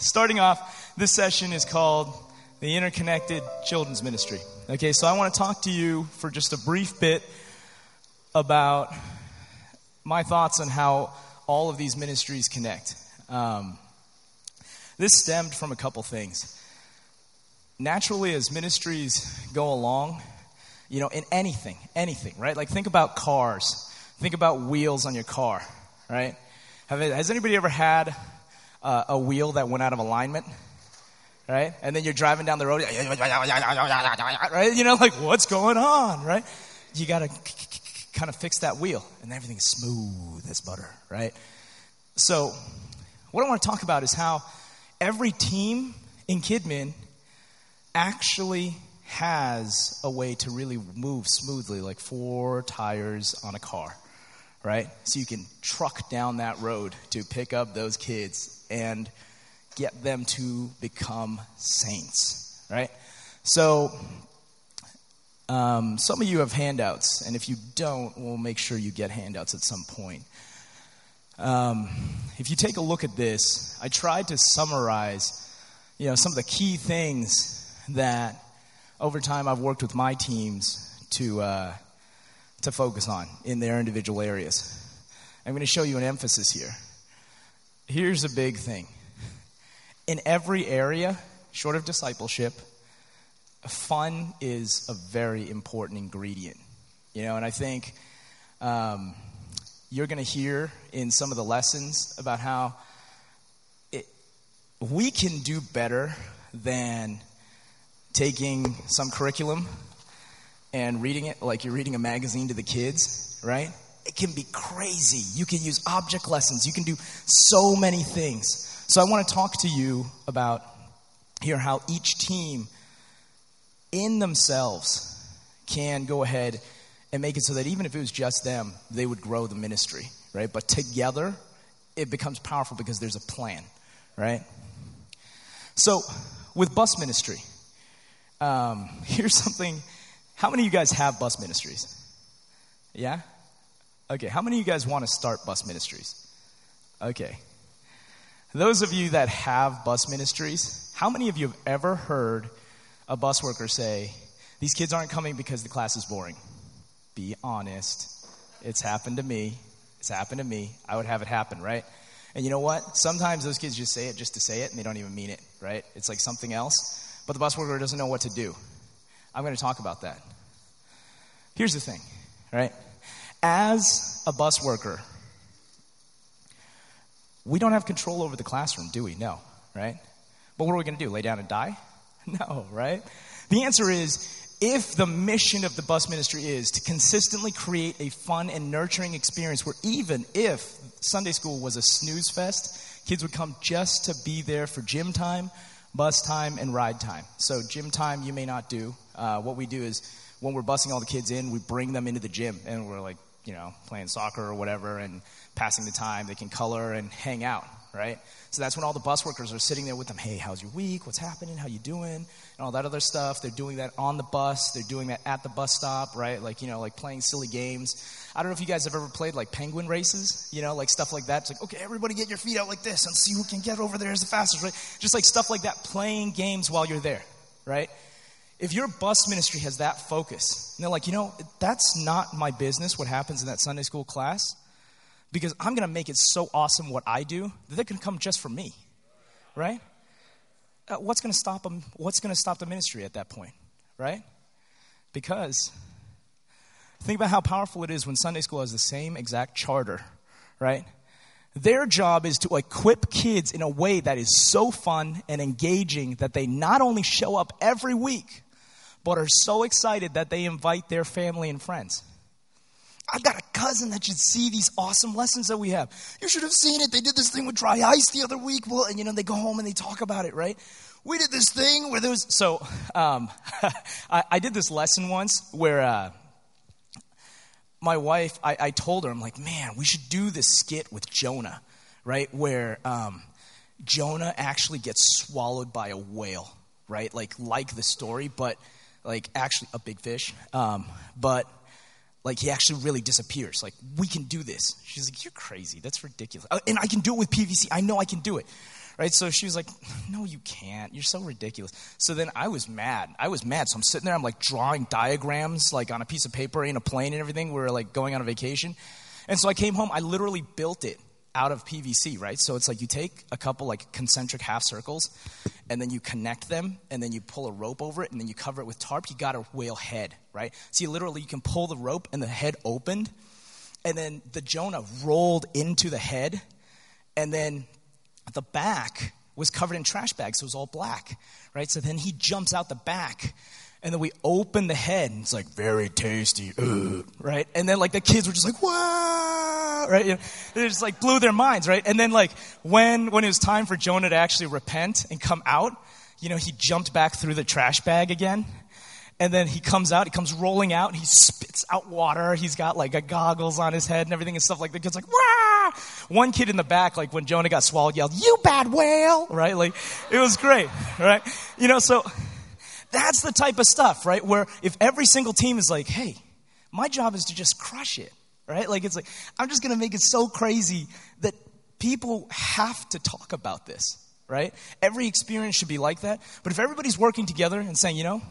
starting off, this session is called the Interconnected Children's Ministry. Okay, so I want to talk to you for just a brief bit about my thoughts on how all of these ministries connect. This stemmed from a couple things. Naturally, as ministries go along, in anything, right? Like think about cars. Think about wheels on your car, right? Has anybody ever had a wheel that went out of alignment, right? And then you're driving down the road, right? Like what's going on, right? You got to kind of fix that wheel, and everything's smooth as butter, right? So what I want to talk about is how every team in Kidmin actually has a way to really move smoothly, like 4 tires on a car, right? So you can truck down that road to pick up those kids and get them to become saints, right? So some of you have handouts, and if you don't, we'll make sure you get handouts at some point. If you take a look at this, I tried to summarize, some of the key things that over time I've worked with my teams to focus on in their individual areas. I'm going to show you an emphasis here. Here's a big thing. In every area, short of discipleship, fun is a very important ingredient. And I think you're going to hear in some of the lessons about how we can do better than taking some curriculum and reading it like you're reading a magazine to the kids, right? It can be crazy. You can use object lessons. You can do so many things. So I want to talk to you about here how each team in themselves can go ahead and make it so that even if it was just them, they would grow the ministry, right? But together, it becomes powerful because there's a plan, right? So with bus ministry, here's something. How many of you guys have bus ministries? Yeah? Okay, how many of you guys want to start bus ministries? Okay. Those of you that have bus ministries, how many of you have ever heard a bus worker say, these kids aren't coming because the class is boring? Be honest. It's happened to me. It's happened to me. I would have it happen, right? And you know what? Sometimes those kids just say it just to say it, and they don't even mean it, right? It's like something else. But the bus worker doesn't know what to do. I'm going to talk about that. Here's the thing, right? As a bus worker, we don't have control over the classroom, do we? No, right? But what are we going to do? Lay down and die? No, right? The answer is, if the mission of the bus ministry is to consistently create a fun and nurturing experience where even if Sunday school was a snooze fest, kids would come just to be there for gym time, bus time, and ride time. So gym time you may not do. What we do is when we're busing all the kids in, we bring them into the gym, and we're like, playing soccer or whatever and passing the time. They can color and hang out, right? So that's when all the bus workers are sitting there with them. Hey, how's your week? What's happening? How you doing? And all that other stuff. They're doing that on the bus. They're doing that at the bus stop, right? Like, like playing silly games. I don't know if you guys have ever played like penguin races, like stuff like that. It's like, okay, everybody get your feet out like this and see who can get over there as the fastest, right? Just like stuff like that, playing games while you're there, right? If your bus ministry has that focus, and they're like, that's not my business what happens in that Sunday school class, because I'm going to make it so awesome what I do that they're going to come just for me, right? What's going to stop them? What's going to stop the ministry at that point, right? Because think about how powerful it is when Sunday school has the same exact charter, right? Their job is to equip kids in a way that is so fun and engaging that they not only show up every week, but are so excited that they invite their family and friends. I've got a cousin that should see these awesome lessons that we have. You should have seen it. They did this thing with dry ice the other week. Well, and they go home and they talk about it, right? We did this thing where there was, so I did this lesson once where my wife, I told her, I'm like, man, we should do this skit with Jonah, right? Where Jonah actually gets swallowed by a whale, right? Like the story, but actually a big fish. But he actually really disappears. We can do this. She's like, you're crazy. That's ridiculous. And I can do it with PVC. I know I can do it, right? So she was like, no, you can't. You're so ridiculous. So then I was mad. So I'm sitting there, I'm like drawing diagrams like on a piece of paper in a plane and everything. We were like going on a vacation. And so I came home, I literally built it out of PVC, right? So it's like you take a couple like concentric half circles and then you connect them and then you pull a rope over it and then you cover it with tarp. You got a whale head, right? So you can pull the rope and the head opened and then the Jonah rolled into the head and then the back was covered in trash bags, so it was all black, right? So then he jumps out the back and then we open the head, and it's like, very tasty, right? And then, like, the kids were just like, wow, right? You know, they just, like, blew their minds, right? And then, like, when it was time for Jonah to actually repent and come out, you know, he jumped back through the trash bag again. And then he comes rolling out, he spits out water. He's got, like, a goggles on his head and everything and stuff like that. The kid's like, wah! One kid in the back, like, when Jonah got swallowed, yelled, you bad whale, right? Like, it was great, right? You know, so that's the type of stuff, right? Where if every single team is like, hey, my job is to just crush it, right? Like, it's like, I'm just going to make it so crazy that people have to talk about this, right? Every experience should be like that. But if everybody's working together and saying, you know,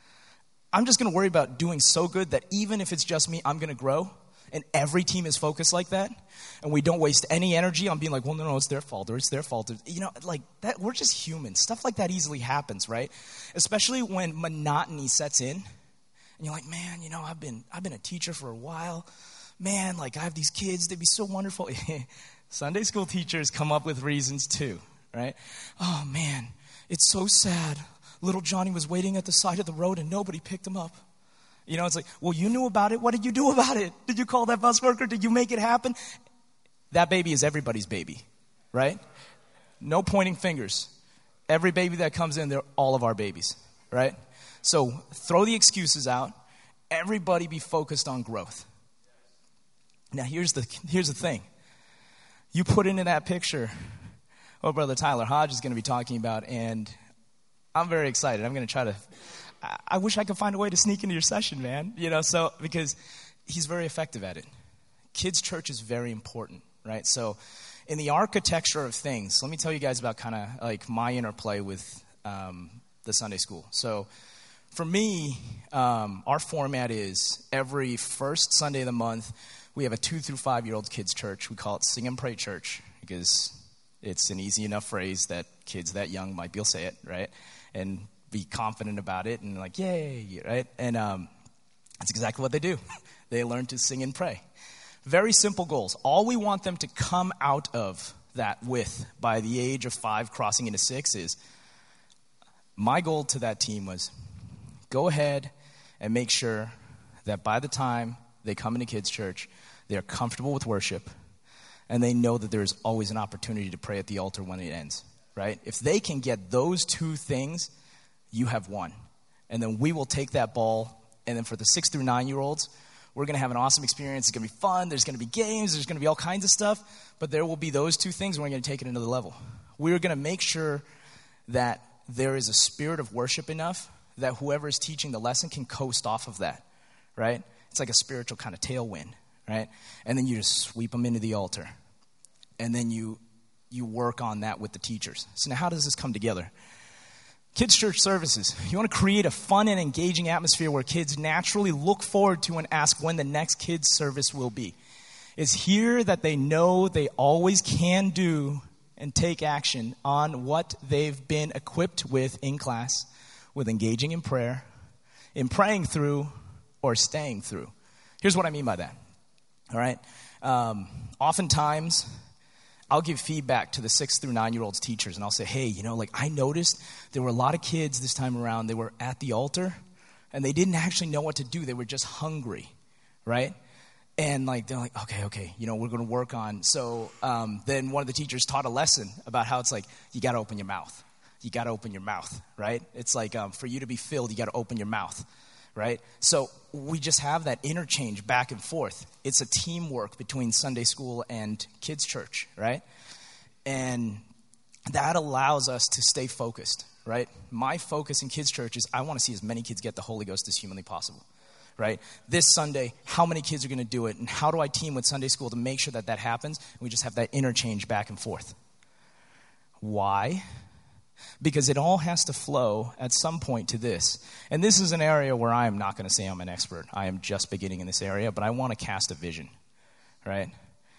I'm just going to worry about doing so good that even if it's just me, I'm going to grow. And every team is focused like that. And we don't waste any energy on being like, well, no, it's their fault or it's their fault. You know, like that, we're just humans. Stuff like that easily happens, right? Especially when monotony sets in. And you're like, man, you know, I've been a teacher for a while. Man, like I have these kids. They'd be so wonderful. Sunday school teachers come up with reasons too, right? Oh, man, it's so sad. Little Johnny was waiting at the side of the road and nobody picked him up. You know, it's like, well, you knew about it. What did you do about it? Did you call that bus worker? Did you make it happen? That baby is everybody's baby, right? No pointing fingers. Every baby that comes in, they're all of our babies, right? So throw the excuses out. Everybody be focused on growth. Now, here's the thing. You put into that picture what Brother Tyler Hodge is going to be talking about, and I'm very excited. I'm going to try to... I wish I could find a way to sneak into your session, man. You know, so because he's very effective at it. Kids' church is very important, right? So in the architecture of things, let me tell you guys about kind of like my interplay with the Sunday school. So for me, our format is every first Sunday of the month, we have a 2 through 5 year old kids' church. We call it Sing and Pray Church because it's an easy enough phrase that kids that young might be able to say it, right? And be confident about it and like, yay, right? And that's exactly what they do. They learn to sing and pray. Very simple goals. All we want them to come out of that with by the age of 5 crossing into 6 is, my goal to that team was go ahead and make sure that by the time they come into kids' church, they're comfortable with worship and they know that there's always an opportunity to pray at the altar when it ends, right? If they can get those 2 things, you have won. And then we will take that ball, and then for the 6 through 9 year olds, we're going to have an awesome experience. It's going to be fun. There's going to be games. There's going to be all kinds of stuff. But there will be those 2 things, and we're going to take it another level. We're going to make sure that there is a spirit of worship enough that whoever is teaching the lesson can coast off of that, right? It's like a spiritual kind of tailwind, right? And then you just sweep them into the altar. And then you work on that with the teachers. So now how does this come together? Kids' church services. You want to create a fun and engaging atmosphere where kids naturally look forward to and ask when the next kids' service will be. It's here that they know they always can do and take action on what they've been equipped with in class, with engaging in prayer, in praying through, or staying through. Here's what I mean by that. All right? Oftentimes, I'll give feedback to the 6 through 9 year olds teachers and I'll say, hey, you know, like I noticed there were a lot of kids this time around. They were at the altar and they didn't actually know what to do. They were just hungry, right? And like, they're like, okay, you know, we're going to work on. So then one of the teachers taught a lesson about how it's like, you got to open your mouth. You got to open your mouth, right? It's like for you to be filled, you got to open your mouth, right? So we just have that interchange back and forth. It's a teamwork between Sunday school and kids' church, right? And that allows us to stay focused, right? My focus in kids' church is I want to see as many kids get the Holy Ghost as humanly possible, right? This Sunday, how many kids are going to do it? And how do I team with Sunday school to make sure that that happens? And we just have that interchange back and forth. Why? Because it all has to flow at some point to this. And this is an area where I am not going to say I'm an expert. I am just beginning in this area, but I want to cast a vision, right?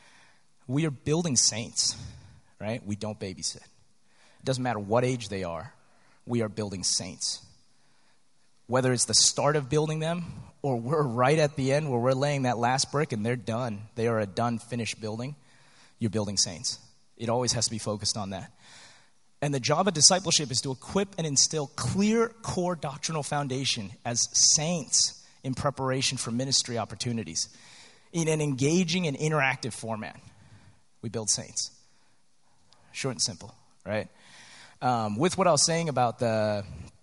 We are building saints, right? We don't babysit. It doesn't matter what age they are. We are building saints. Whether it's the start of building them or we're right at the end where we're laying that last brick and they're done. They are a done, finished building. You're building saints. It always has to be focused on that. And the job of discipleship is to equip and instill clear core doctrinal foundation as saints in preparation for ministry opportunities in an engaging and interactive format. We build saints. Short and simple, right? With what I was saying about the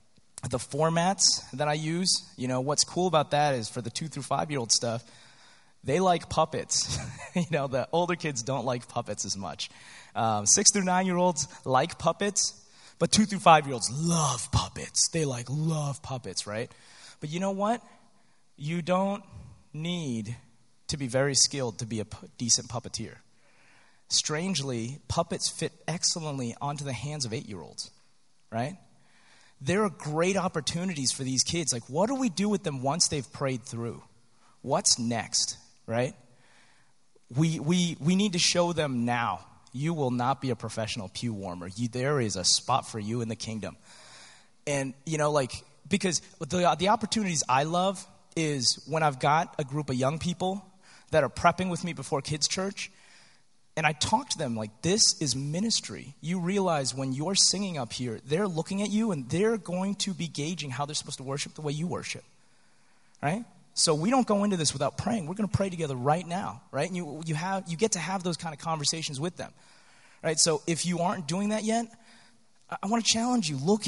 formats that I use, what's cool about that is for the 2 through 5-year-old stuff, they like puppets. The older kids don't like puppets as much. 6 through 9-year-olds like puppets, but 2 through 5-year-olds love puppets. They love puppets, right? But you know what? You don't need to be very skilled to be a decent puppeteer. Strangely, puppets fit excellently onto the hands of 8-year-olds, right? There are great opportunities for these kids. What do we do with them once they've prayed through? What's next, right? We need to show them now. You will not be a professional pew warmer. There is a spot for you in the kingdom. And, because the opportunities I love is when I've got a group of young people that are prepping with me before kids' church, and I talk to them this is ministry. You realize when you're singing up here, they're looking at you and they're going to be gauging how they're supposed to worship the way you worship, right? So we don't go into this without praying. We're going to pray together right now, right? And you get to have those kind of conversations with them, right? So if you aren't doing that yet, I want to challenge you. Look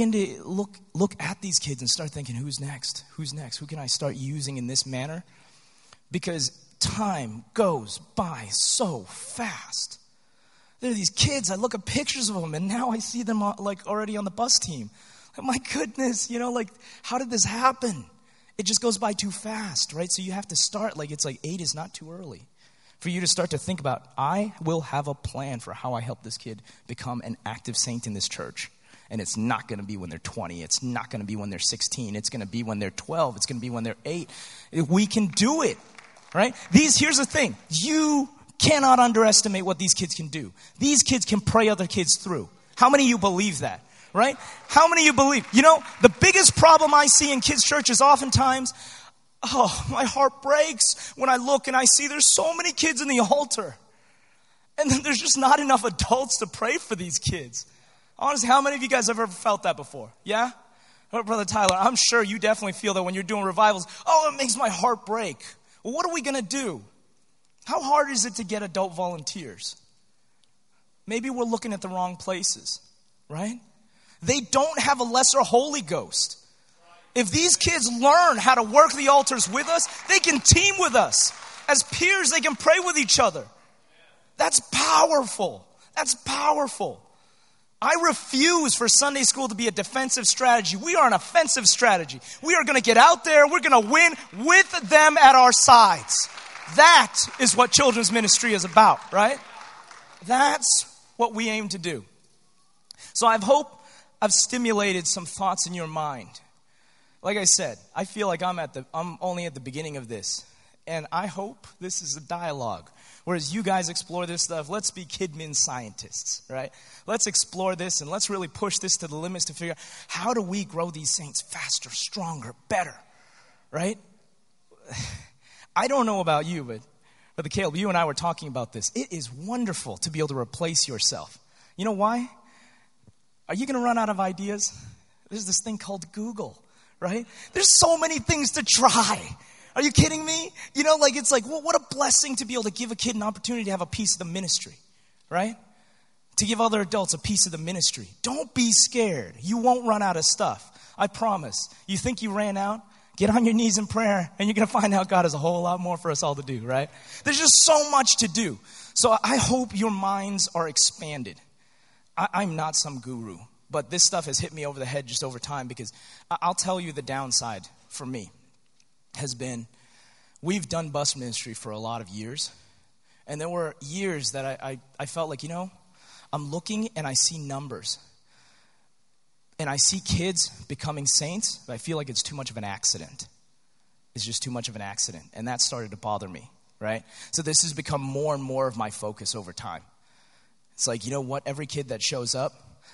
at these kids and start thinking, who's next? Who's next? Who can I start using in this manner? Because time goes by so fast. There are these kids, I look at pictures of them, and now I see them already on the bus team. My goodness, how did this happen? It just goes by too fast, right? So you have to start, 8 is not too early. For you to start to think about, I will have a plan for how I help this kid become an active saint in this church. And it's not going to be when they're 20. It's not going to be when they're 16. It's going to be when they're 12. It's going to be when they're 8. We can do it, right? Here's the thing. You cannot underestimate what these kids can do. These kids can pray other kids through. How many of you believe that? Right? How many of you believe? The biggest problem I see in kids' churches oftentimes, my heart breaks when I look and I see there's so many kids in the altar. And then there's just not enough adults to pray for these kids. Honestly, how many of you guys have ever felt that before? Yeah? Oh, Brother Tyler, I'm sure you definitely feel that when you're doing revivals. Oh, it makes my heart break. Well, what are we going to do? How hard is it to get adult volunteers? Maybe we're looking at the wrong places, right? They don't have a lesser Holy Ghost. If these kids learn how to work the altars with us, they can team with us. As peers, they can pray with each other. That's powerful. That's powerful. I refuse for Sunday school to be a defensive strategy. We are an offensive strategy. We are going to get out there. We're going to win with them at our sides. That is what children's ministry is about, right? That's what we aim to do. So I hope I've stimulated some thoughts in your mind. Like I said, I feel like I'm only at the beginning of this. And I hope this is a dialogue. Whereas you guys explore this stuff, let's be kidmin scientists, right? Let's explore this and let's really push this to the limits to figure out how do we grow these saints faster, stronger, better, right? I don't know about you, but Brother Caleb, you and I were talking about this. It is wonderful to be able to replace yourself. You know why? Are you going to run out of ideas? There's this thing called Google, right? There's so many things to try. Are you kidding me? Well, what a blessing to be able to give a kid an opportunity to have a piece of the ministry, right? To give other adults a piece of the ministry. Don't be scared. You won't run out of stuff. I promise. You think you ran out? Get on your knees in prayer, and you're going to find out God has a whole lot more for us all to do, right? There's just so much to do. So I hope your minds are expanded. I'm not some guru, but this stuff has hit me over the head just over time because I'll tell you the downside for me has been we've done bus ministry for a lot of years. And there were years that I felt like, I'm looking and I see numbers. And I see kids becoming saints, but I feel like it's too much of an accident. It's just too much of an accident. And that started to bother me, right? So this has become more and more of my focus over time. It's like, you know what? Every kid that shows up,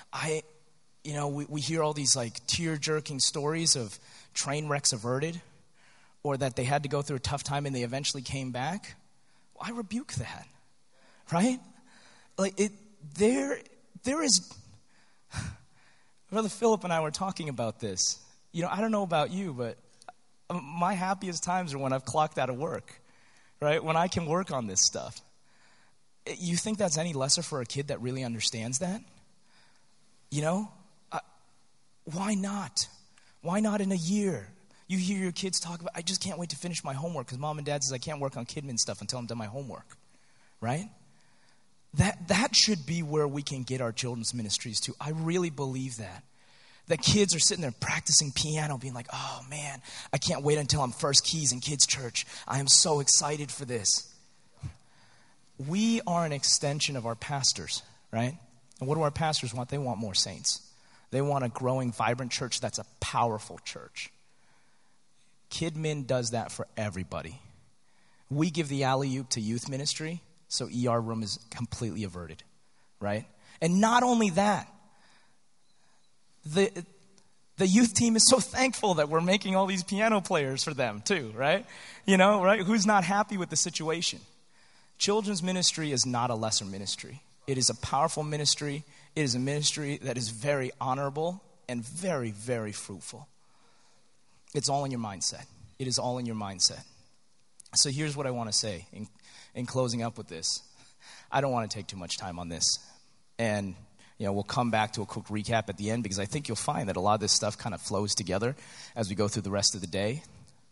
we hear all these like tear-jerking stories of train wrecks averted, or that they had to go through a tough time and they eventually came back. Well, I rebuke that, right? Like there is. Brother Philip and I were talking about this. You know, I don't know about you, but my happiest times are when I've clocked out of work, right? When I can work on this stuff. You think that's any lesser for a kid that really understands that? You know? Why not? Why not in a year? You hear your kids talk about, I just can't wait to finish my homework because mom and dad says I can't work on Kidmin stuff until I'm done my homework, right? That should be where we can get our children's ministries to. I really believe that. That kids are sitting there practicing piano, being like, oh man, I can't wait until I'm first keys in kids' church. I am so excited for this. We are an extension of our pastors, right? And what do our pastors want? They want more saints. They want a growing, vibrant church that's a powerful church. Kidmin does that for everybody. We give the alley-oop to youth ministry, so ER room is completely averted, right? And not only that, the youth team is so thankful that we're making all these piano players for them too, right? You know, right? Who's not happy with the situation? Children's ministry is not a lesser ministry. It is a powerful ministry. It is a ministry that is very honorable and very, very fruitful. It's all in your mindset. It is all in your mindset. So here's what I want to say in closing up with this. I don't want to take too much time on this. And, you know, we'll come back to a quick recap at the end because I think you'll find that a lot of this stuff kind of flows together as we go through the rest of the day.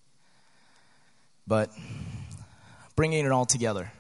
But bringing it all together,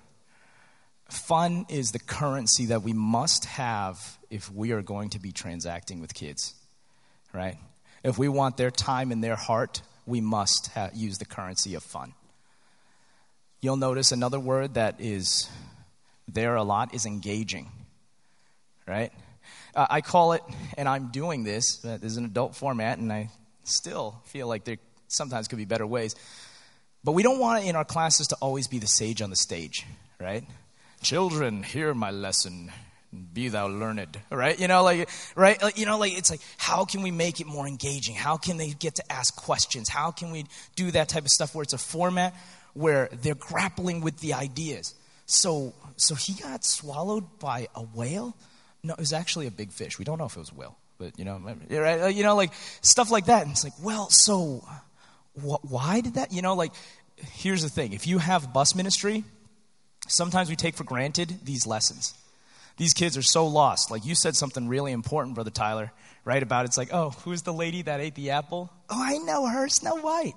fun is the currency that we must have if we are going to be transacting with kids, right? If we want their time and their heart, we must use the currency of fun. You'll notice another word that is there a lot is engaging, right? I call it, and I'm doing this, this is an adult format, and I still feel like there sometimes could be better ways. But we don't want in our classes to always be the sage on the stage, right? Children, hear my lesson, be thou learned, right? You know, like, right? Like, you know, like, it's like, how can we make it more engaging? How can they get to ask questions? How can we do that type of stuff where it's a format where they're grappling with the ideas? So he got swallowed by a whale? No, it was actually a big fish. We don't know if it was a whale, but, you know, right? You know, like, stuff like that. And it's like, well, so why did that? You know, like, here's the thing. If you have bus ministry, sometimes we take for granted these lessons. These kids are so lost. Like, you said something really important, Brother Tyler, right? About it's like, oh, who's the lady that ate the apple? Oh, I know her, Snow White.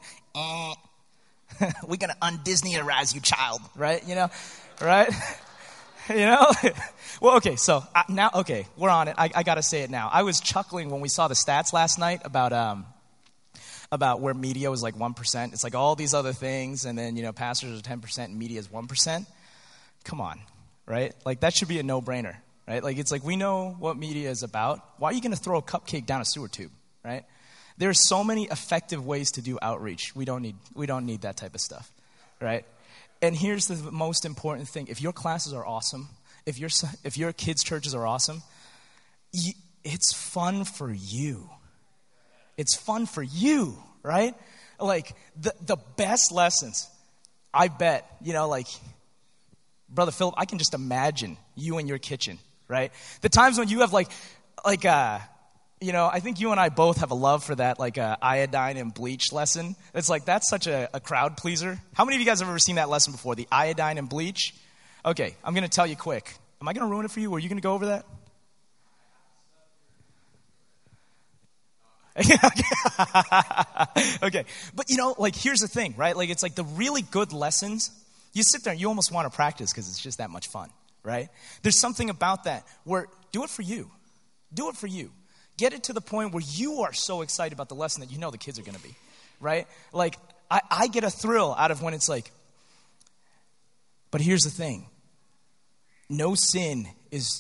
We're going to un-Disney-arize you, child, right? You know, right? You know? Well, okay, so now, okay, we're on it. I got to say it now. I was chuckling when we saw the stats last night about where media was like 1%. It's like all these other things, and then, you know, pastors are 10% and media is 1%. Come on, right? Like, that should be a no-brainer, right? Like, it's like, we know what media is about. Why are you going to throw a cupcake down a sewer tube, right? There are so many effective ways to do outreach. We don't need that type of stuff, right? And here's the most important thing. If your classes are awesome, if your kids' churches are awesome, it's fun for you. It's fun for you, right? Like, the best lessons, I bet, you know, like, Brother Philip, I can just imagine you in your kitchen, right? The times when you have you know, I think you and I both have a love for that, like, iodine and bleach lesson. It's like, that's such a crowd pleaser. How many of you guys have ever seen that lesson before, the iodine and bleach? Okay, I'm going to tell you quick. Am I going to ruin it for you, or are you going to go over that? Okay, but, you know, like, here's the thing, right? Like, it's like the really good lessons, you sit there and you almost want to practice because it's just that much fun, right? There's something about that where do it for you. Do it for you. Get it to the point where you are so excited about the lesson that you know the kids are going to be, right? Like, I get a thrill out of when it's like, but here's the thing. No sin is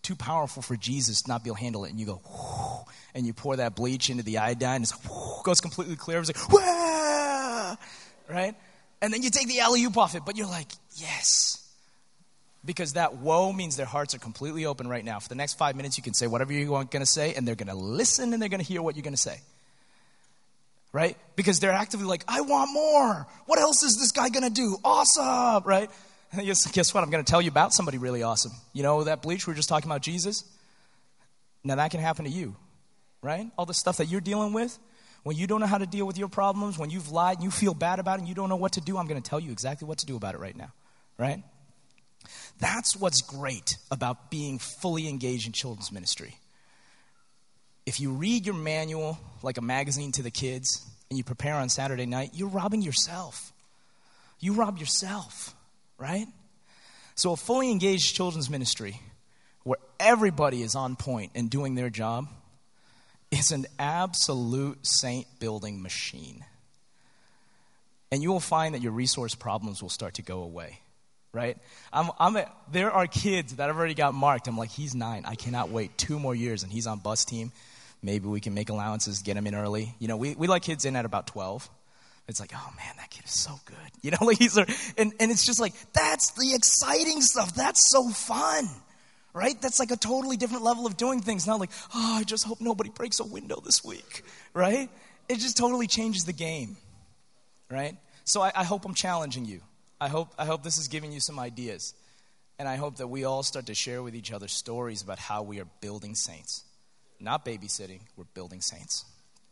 too powerful for Jesus to not be able to handle it. And you go, whoo, and you pour that bleach into the iodine, and it's like, whoo, goes completely clear. It's like, wah, right? And then you take the alley-oop off it, but you're like, yes. Because that whoa means their hearts are completely open right now. For the next 5 minutes, you can say whatever you're going to say, and they're going to listen, and they're going to hear what you're going to say. Right? Because they're actively like, I want more. What else is this guy going to do? Awesome, right? And guess what? I'm going to tell you about somebody really awesome. You know that bleach we were just talking about, Jesus? Now that can happen to you, right? All the stuff that you're dealing with, when you don't know how to deal with your problems, when you've lied and you feel bad about it and you don't know what to do, I'm going to tell you exactly what to do about it right now, right? That's what's great about being fully engaged in children's ministry. If you read your manual like a magazine to the kids and you prepare on Saturday night, you're robbing yourself. You rob yourself, right? So a fully engaged children's ministry where everybody is on point and doing their job is an absolute saint-building machine. And you will find that your resource problems will start to go away. Right? There are kids that have already got marked. I'm like, he's 9. I cannot wait 2 more years, and he's on bus team. Maybe we can make allowances, get him in early. You know, we let kids in at about 12. It's like, oh, man, that kid is so good. You know, like and it's just like, that's the exciting stuff. That's so fun. Right? That's like a totally different level of doing things. Not like, oh, I just hope nobody breaks a window this week. Right? It just totally changes the game. Right? So I hope I'm challenging you. I hope this is giving you some ideas. And I hope that we all start to share with each other stories about how we are building saints. Not babysitting, we're building saints.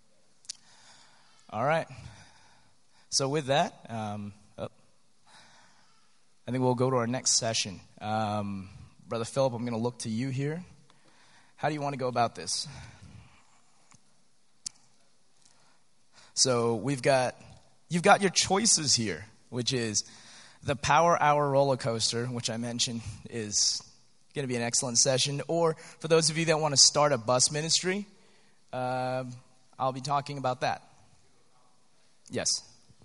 All right. So with that, I think we'll go to our next session. Brother Philip, I'm going to look to you here. How do you want to go about this? So you've got your choices here, which is the Power Hour roller coaster, which I mentioned is going to be an excellent session. Or for those of you that want to start a bus ministry, I'll be talking about that. Yes.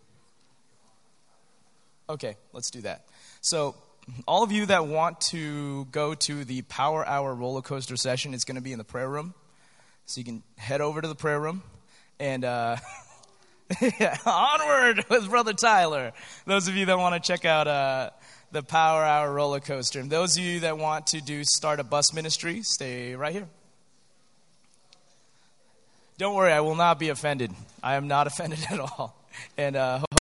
Okay, let's do that. So all of you that want to go to the Power Hour roller coaster session, it's going to be in the prayer room. So you can head over to the prayer room and yeah, onward with Brother Tyler. Those of you that want to check out the Power Hour roller coaster. And those of you that want to start a bus ministry, stay right here. Don't worry, I will not be offended. I am not offended at all. And